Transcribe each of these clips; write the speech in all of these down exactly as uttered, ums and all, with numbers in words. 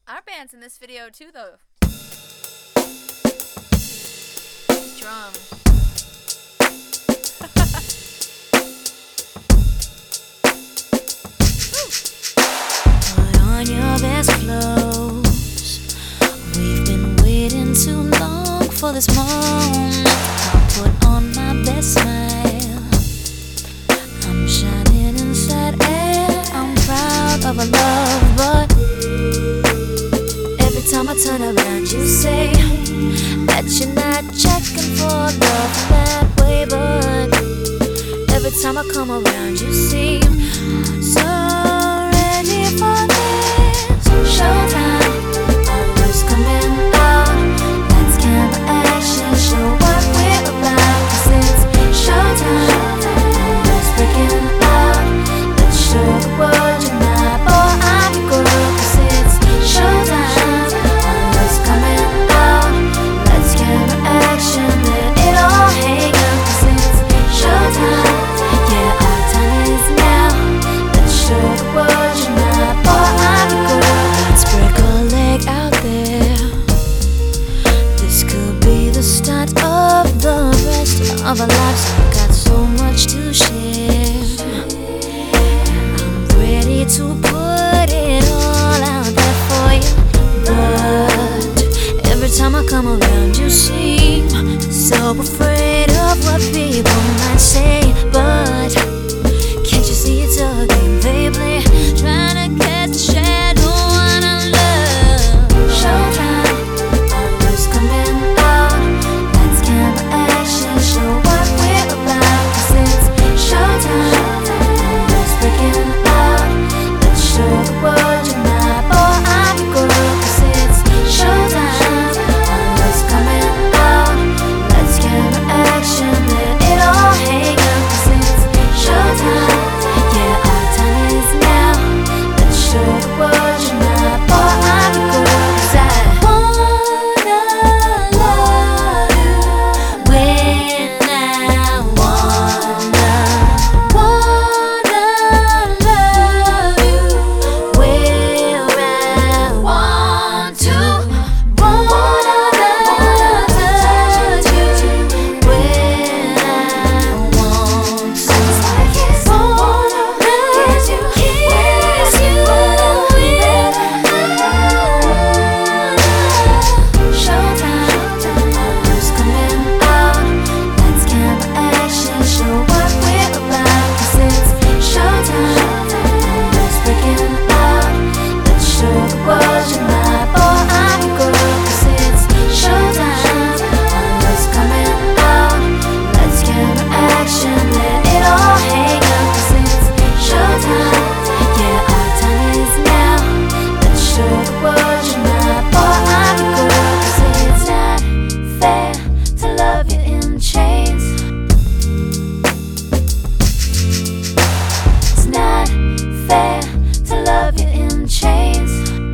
Our band's in this video too, though. Drum. Put on your best clothes. We've been waiting too long for this moment. I'll put on my best smile. I'm shining inside and I'm proud of our love, but every time I turn around you say that you're not checking for love that way. But every time I come around you seem so ready for this. Showtime, our love's coming out. Lights, camera, action, show what we're about. 'Cause it's showtime, our love's breaking out. Let's show the world you're not boy, I'm your girl. 'Cause it's showtime, our love's coming out. Lights, camera, action, let it all hang out. 'Cause it's showtime, yeah, our time is now. Let's show the world you're not boy, I'm your girl. Let's break a leg out there. This could be the start of the rest of our lives. We've got so much to share. I'm ready to put it all out there for you. But every time I come around you seem so afraid of what people might say. But can't you see it's a game, baby? Trying to catch the shadow on our love. Showtime, our love's coming out. Lights, camera, action, show what we're about. 'Cause it's showtime, our love's breaking out. Let's show the world you're not boy, I'm your girl. 'Cause it's showtime, our love's coming out. Lights, camera, action, let it all hang out. 'Cause it's showtime, yeah, our time is now. Let's show the world you're not boy, I'm your girl. 'Cause I wanna love you when I wanna, wanna love you where I want to, wanna touch you when I want to, wanna kiss you, kiss you when I wanna. Showtime, our love's coming out. Lights, camera, action, show what we're about. 'Cause it's showtime, our love's breaking out. Let's show the world you're not boy, I'm your girl. 'Cause it's showtime, our love's coming out. Lights, camera, action, let it all hang out. 'Cause it's showtime, yeah, our time is now. Let's show the world you're not boy, I'm your girl. 'Cause it's not fair to love you in chains. It's not fair to love you in chains.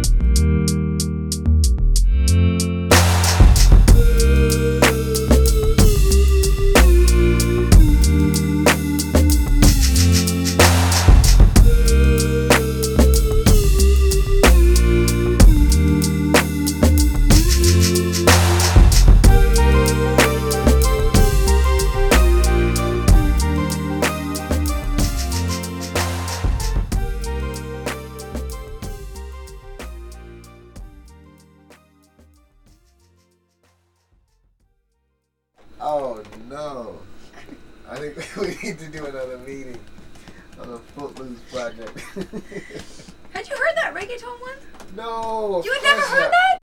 Oh no. I think we need to do another meeting on the Footloose project. Had you heard that reggaeton one? No. You had of never course heard not. that?